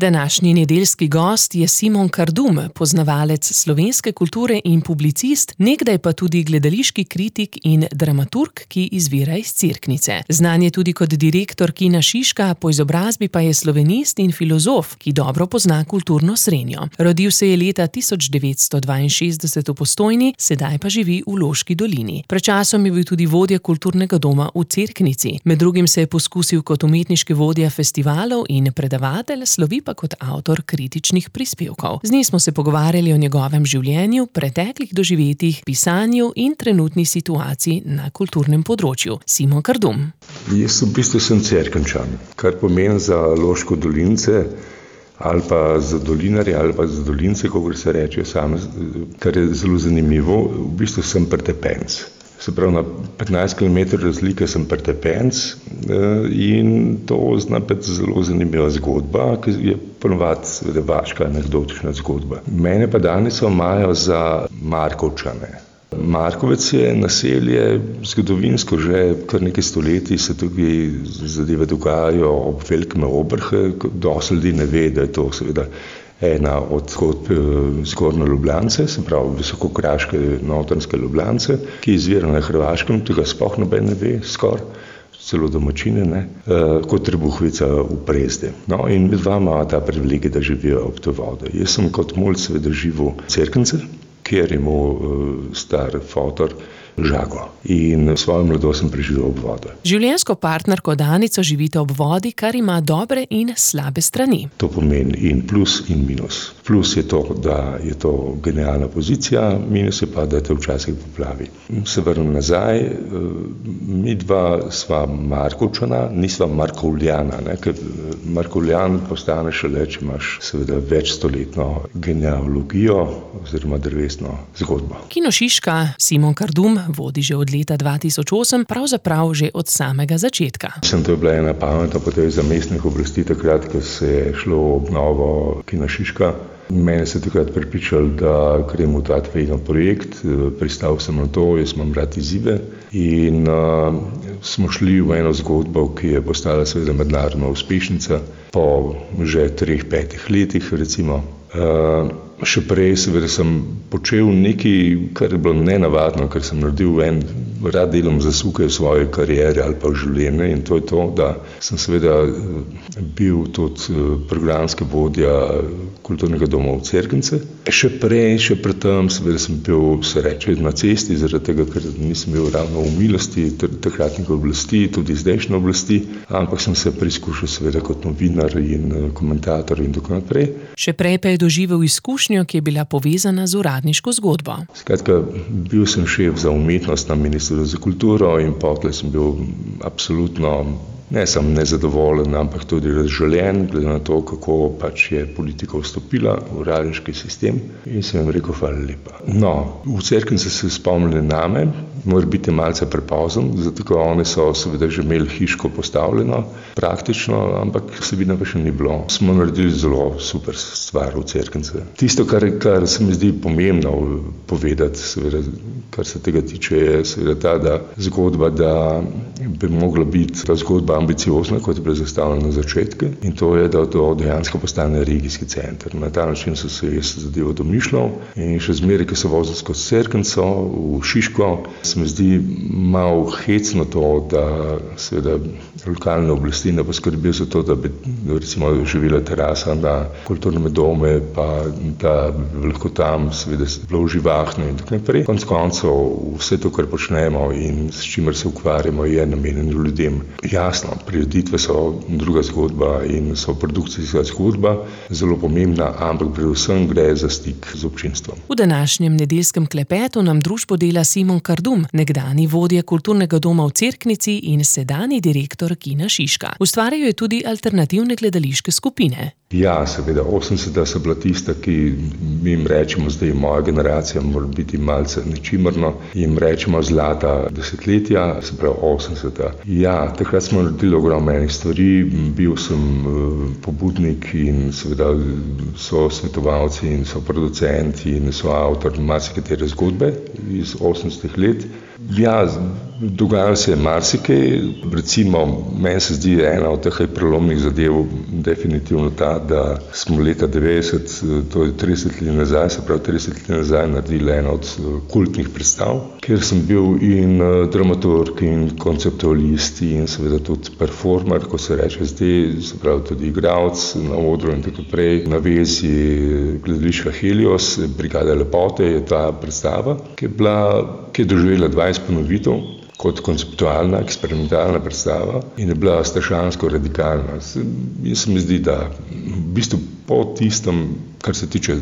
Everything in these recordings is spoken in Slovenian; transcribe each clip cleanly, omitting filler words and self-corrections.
Današnji nedeljski gost je Simon Kardum, poznavalec slovenske kulture in publicist, nekdaj pa tudi gledališki kritik in dramaturg, ki izvira iz Cerknice. Znan je tudi kot direktor Kina Šiška, po izobrazbi pa je slovenist in filozof, ki dobro pozna kulturno srenjo. Rodil se je leta 1962 v Postojni, sedaj pa živi v Loški dolini. Pred časom je bil tudi vodja kulturnega doma v Cerknici. Med drugim se je poskusil kot umetniški vodja festivalov in predavatelj, slovi pa kot avtor kritičnih prispevkov. Z njim smo se pogovarjali o njegovem življenju, preteklih doživetjih, pisanju in trenutni situaciji na kulturnem področju. Simon Kardum. Jaz v bistvu sem Cerkničan, kar pomeni za Loško dolince ali pa za dolinarje ali pa za dolince, kako se reče same, kar je zelo zanimivo, v bistvu sem pretepenc. Se pravi, na 15 km razlike sem pretepenc in to zna biti zelo zanimiva zgodba, ki je ponovadi seveda vaška anekdotična zgodba. Mene pa danes imajo za Markovčane. Markovec je naselje zgodovinsko, že kar nekaj stoletij se tukaj zadeve dogajajo ob velikem obrhe, dosti ljudi ne ve, da je to seveda ena od zgornje Ljubljance, se pravi visokokraške notranjske Ljubljance, ki izvira na Hrvaškem, tega sploh noben ne ve, skoraj, celo domačine, ne, kot Trebuhovica v Prezde. No, in med vama ta privilegij, da živijo ob to vode. Jaz sem kot mulj seveda živel v Cerknici, kjer je imel star fotor žago. In svojo mladost sem preživel ob vodi. Življenjsko partnerko Danico živite ob vodi, kar ima dobre in slabe strani. To pomeni in plus in minus. Plus je to, da je to genialna pozicija, minus je pa, da te včasih poplavi. Se vrnem nazaj, mi dva sva Markovčana, nisva Markovljana, ne, ker Markovljan postane šele, če imaš seveda večstoletno genealogijo oziroma drevesno zgodbo. Kino Šiška Simon Kardum vodi že od leta 2008, pravzaprav že od samega začetka. To je bila ena pametna poteza mestnih oblasti takrat, ko se je šlo obnovo Kina Šiška. Mene se takrat prepričali, da grem v ta tvegen projekt, pristal sem na to, jaz imam rad izzive in smo šli v eno zgodbo, ki je postala seveda mednarodna uspešnica po že 3-5 letih recimo. Še prej seveda sem počel nekaj, kar je bilo nenavadno, ker sem naredil rad delam zasuke v svoje kariere ali pa v življenje in to je to, da sem seveda bil tudi programski vodja kulturnega doma v Cerknici. Še pred tem seveda sem bil, se reče, na cesti, zaradi tega, ker nisem bil ravno v milosti takratnih oblasti, tudi zdajšnje oblasti, ampak sem se preizkušal seveda kot novinar in komentator in tako naprej. Še prej pa je doživel izkušnjo, ki je bila povezana z uradniško zgodbo. Skratka, bil sem šef za umetnost na Ministrstvu za kulturo in potlej sem bil absolutno ne samo nezadovoljen, ampak tudi razžaljen, glede na to, kako pač je politika vstopila v uradniški sistem in sem jim rekel, hvala lepa. No, v Cerknici se spomnili name, mora biti malce prepozno, zato ker oni so seveda že imeli hiško postavljeno, praktično, ampak vsebina pa še ni bilo. Smo naredili zelo super stvar v Cerknici. Tisto, kar se mi zdi pomembno povedati, seveda, kar se tega tiče, je seveda ta, da zgodba, da bi mogla biti ta zgodba ambiciozna, kot je bila zastavljena na začetku, in to je, da to dejansko postane regijski center. Na ta način so se jaz zadevo domišljal in še zmeraj, ki se vozil skozi Cerknico v Šiško, se mi zdi malo hecno to, da seveda lokalne oblasti ne poskrbijo za to, da bi recimo živela terasa na kulturnem domu, pa da bi lahko tam seveda bilo živahno in tako naprej. Konec koncev vse to, kar počnemo in s čimer se ukvarjamo, je namenjeno ljudem. Jasno, prireditve so druga zgodba in so produkcijska zgodba, zelo pomembna, ampak predvsem gre za stik z občinstvom. V današnjem nedeljskem klepetu nam družbo dela Simon Kardum, nekdanji vodja kulturnega doma v Cerknici in sedanji direktor Kina Šiška. Ustvarjajo je tudi alternativne gledališke skupine. Ja, seveda, 80. so bila tista, ki jim rečemo, zdaj moja generacija mora biti malce nečimrno, jim rečemo zlata desetletja, se pravi 80. Ja, takrat smo naredili ogromno enih stvari, bil sem pobudnik in seveda so svetovalci in so producenti in so avtor marsikatere zgodbe iz 80. let. Ja, dogajalo se je marsikaj, recimo meni se zdi ena od teh prelomnih zadev definitivno ta, da smo leta 90, to je 30 let nazaj, se pravi 30 let nazaj, naredili eno od kultnih predstav, kjer sem bil in dramaturg in konceptualist in seveda tudi performer, ko se reče zdaj, se pravi tudi igralec na odru in tako naprej. Na vezi gledališča Helios, Brigade lepote je ta predstava, ki je doživela 20 ponovitev kot konceptualna, eksperimentalna predstava in je bila strašansko radikalna. In se mi zdi, da v bistvu po tistem, kar se tiče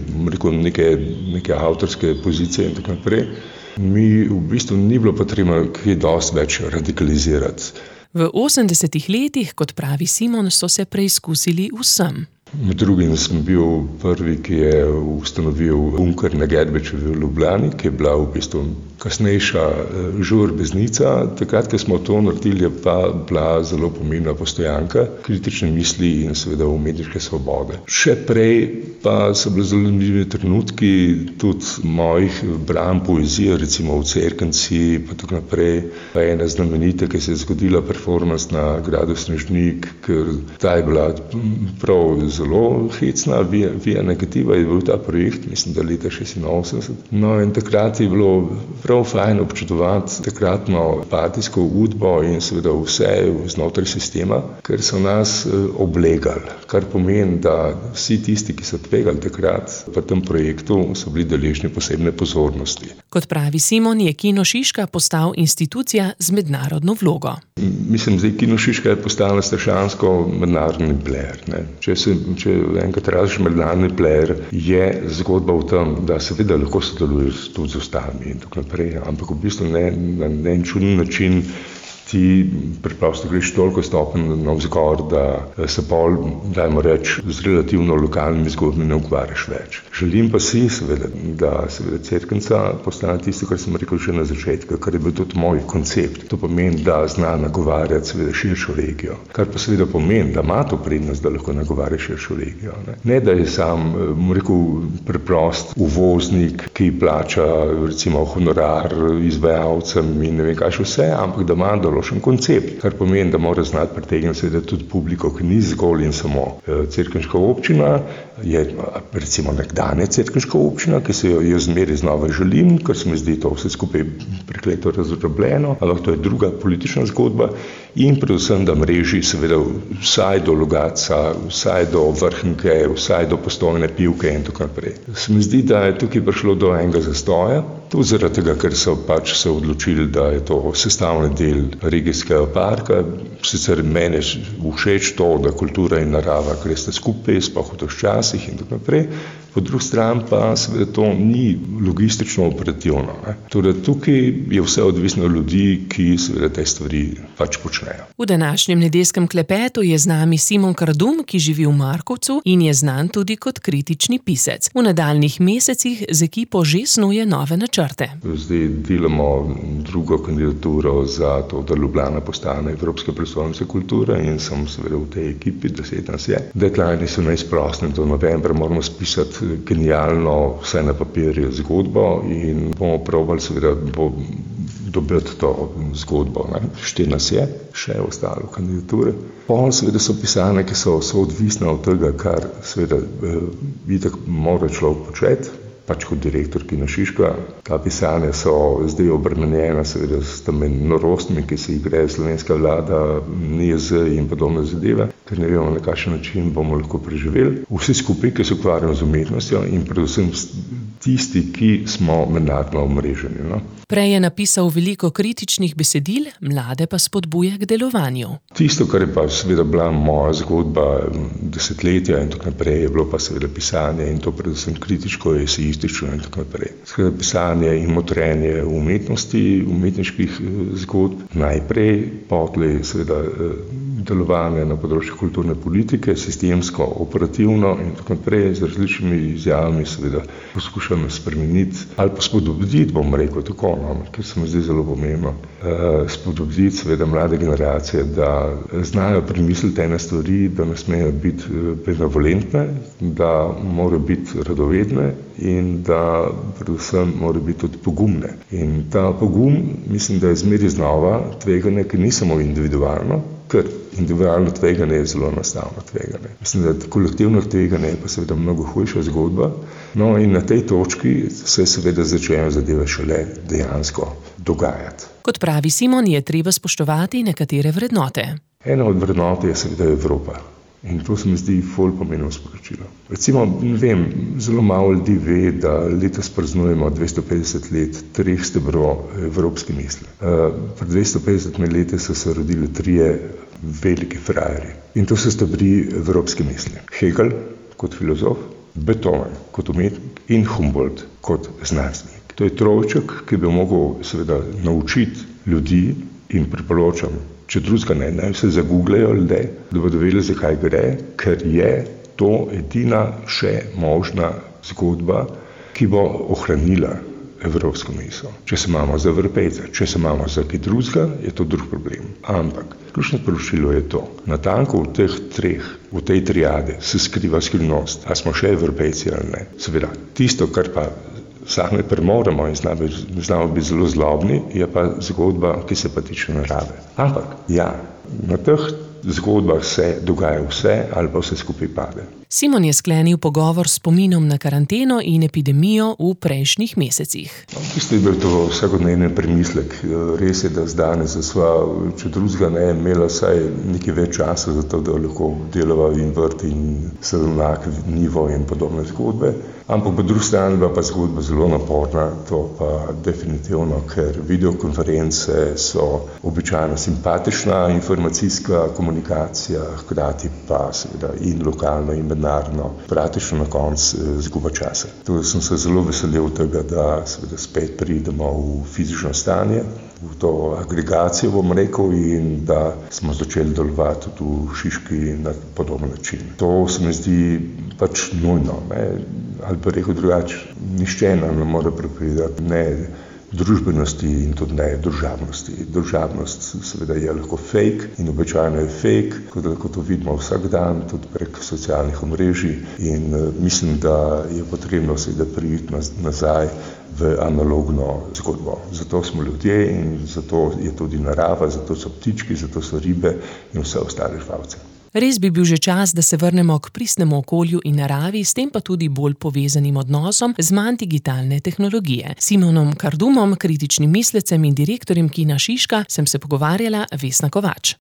neke avtorske pozicije in tako naprej, mi v bistvu ni bilo potrebno kaj dosti več radikalizirati. V 80 letih, kot pravi Simon, so se preizkusili vsem. Med drugim sem bil prvi, ki je ustanovil bunker na Gedbečevi v Ljubljani, ki je bila v bistvu kasnejša žurbeznica. Takrat, ko smo to naredili, je pa bila zelo pomembna postojanka kritične misli in seveda umetniške svobode. Še prej pa so bili zelo zanimivi trenutki tudi mojih branj poezije, recimo v Cerknici, pa tako naprej. Pa ena znamenita, ki se je zgodila performance na gradu Snežnik, ker ta je bila prav zelo hecna, via negativa je bil ta projekt, mislim, da leta 86. No in takrat je bilo prav fajn občudovati takratno partijsko udbo in seveda vse znotraj sistema, ker so nas oblegali, kar pomeni, da vsi tisti, ki so tvegali takrat v tem projektu, so bili deležni posebne pozornosti. Kot pravi Simon, je Kino Šiška postal institucija z mednarodno vlogo. Mislim, da Kino Šiška je postala strašansko mednarodni player. Če enkrat raziš mednarodni player, je zgodba v tem, da seveda lahko sodeluješ tudi z ostalimi in tako naprej, ampak v bistvu ne na en čuden način ti preprosto greš toliko stopenj navzgor, da se pol, dajmo reči, z relativno lokalnimi zgodbami ne ukvarjaš več. Želim pa si seveda, da seveda Cerknica postane tisto, kar sem rekel že na začetku, kar je bil tudi moj koncept. To pomeni, da zna nagovarjati seveda širšo regijo, kar pa seveda pomeni, da ima to prednost, da lahko nagovarja širšo regijo. Ne, da je sam, preprost uvoznik, ki plača recimo honorar izvajalcem in ne vem kaj še vse, ampak da ima določen koncept, kar pomeni, da mora znati pritegniti seveda tudi publiko, ki ni zgolj in samo cerkniška občina, je recimo nekdanja cerkniška občina, ki se jo zmeraj znova želim, ker se mi zdi to vse skupaj prekleto razdrobljeno, ampak to je druga politična zgodba in predvsem, da mreži seveda vsaj do Logatca, vsaj do Vrhnike, vsaj do Postojne, Pivke in tako naprej. Se mi zdi, da je tukaj prišlo do enega zastoja, tudi zaradi tega, ker so pač se odločili, da je to sestavni del regijskega parka. Sicer meni je všeč to, da kultura in narava gresta skupaj, sploh v teh časih in tako naprej. Po drugi strani pa seveda to ni logistično operativno. Torej tukaj je vse odvisno od ljudi, ki seveda te stvari pač počnejo. V današnjem nedeljskem klepetu je z nami Simon Kardum, ki živi v Markovcu in je znan tudi kot kritični pisec. V nadaljnjih mesecih z ekipo že snuje nove načrte. Zdaj delamo drugo kandidaturo za to, da Ljubljana postane Evropska prestolnica kulture in sem seveda v tej ekipi, 10 nas je. Deadline so neizprostni, do novembra moramo spisati genialno, vse na papirju zgodbo in bomo probali seveda dobiti to zgodbo. 4 nas je, še ostalo kandidature. Pol seveda so pisane, ki so odvisne od tega, kar seveda itak mora človek početi. Pač kot direktor Kina Šiška. Ta pisanja so zdaj obremenjena seveda s temi norostmi, ki se jih gre slovenska vlada, NIJZ in podobne zadeve, ker ne vemo, na kakšen način bomo lahko preživeli. Vsi skupaj, ki se ukvarjamo z umetnostjo in predvsem tisti, ki smo mednarodno omreženi. Prej je napisal veliko kritičnih besedil, mlade pa spodbuja k delovanju. Tisto, kar je pa seveda bila moja zgodba desetletja in tako naprej, je bilo pa seveda pisanje in to predvsem kritičko, esejistično in tako naprej. Seveda pisanje in motrenje umetnosti, umetniških zgodb najprej, potlej seveda delovanje na področju kulturne politike, sistemsko, operativno in tako naprej, z različnimi izjavami seveda poskušam spremeniti ali pa spodbuditi, bom rekel tako, ker se mi zdi zelo pomembno, spodbuditi seveda mlade generacije, da znajo premisliti ene stvari, da ne smejo biti benevolentne, da morajo biti radovedne in da predvsem morajo biti tudi pogumne. In ta pogum, mislim, da je zmeraj znova tveganje, ki ni samo individualno, ker individualno tveganje je zelo enostavno tveganje. Mislim, da kolektivno tveganje je pa seveda mnogo hujša zgodba. No in na tej točki se seveda začnejo zadeve šele dejansko dogajati. Kot pravi Simon, je treba spoštovati nekatere vrednote. Ena od vrednot je seveda Evropa. In to se mi zdi ful pomembno sporočilo. Recimo, ne vem, zelo malo ljudi ve, da letos praznujemo 250 let 3 stebrov evropske misli. Pred 250 leti so se rodili 3 veliki frajerji. In to so stebri evropske misli. Hegel kot filozof, Beethoven kot umetnik in Humboldt kot znanstvenik. To je trojček, ki bi mogel seveda naučiti ljudi in priporočam, če drugega ne, naj se zagooglejo ljudje, da bodo vedeli, zakaj gre, ker je to edina še možna zgodba, ki bo ohranila evropsko misel. Če se imamo za Evropejce, če se imamo za kaj drugega, je to drug problem. Ampak ključno sporočilo je to. Natanko v teh 3, v tej triadi se skriva skrivnost, a smo še Evropejci ali ne. Seveda, tisto, kar pa sami premoremo in znamo biti zelo zlobni, je pa zgodba, ki se pa tiče narave. Ampak, ja, na teh zgodbah se dogaja vse ali pa vse skupaj pade. Simon je sklenil pogovor s spominom na karanteno in epidemijo v prejšnjih mesecih. V bistvu je bil to vsakodnevni premislek. Res je, da danes sva, če drugega ne, imela vsaj nekaj več časa za to, da lahko delava in vrt in sadovnjak, nivo in podobne zgodbe. Ampak po drugi strani pa zgodba zelo naporna, to pa definitivno, ker videokonference so običajno simpatična informacijska komunikacija, hkrati pa seveda in lokalno in mednarodno, praktično na koncu zguba časa. Tudi sem se zelo veselil tega, da seveda spet pridemo v fizično stanje, v to agregacijo, bom rekel, in da smo začeli delovati tudi v Šiški na podoben način. To se mi zdi pač nujno, ne? Ali pa rekel drugače, nišče nam ne more prepovedati ne družbenosti in tudi ne družabnosti. Družabnost seveda je lahko fake in običajno je fake, kot to vidimo vsak dan, tudi prek socialnih omrežij, in mislim, da je potrebno seveda priti nazaj v analogno zgodbo. Zato smo ljudje in zato je tudi narava, zato so ptički, zato so ribe in vse ostale žvalce. Res bi bil že čas, da se vrnemo k pristnemu okolju in naravi, s tem pa tudi bolj povezanim odnosom z manj digitalne tehnologije. Simonom Kardumom, kritičnim mislecem in direktorjem Kina Šiška, sem se pogovarjala Vesna Kovač.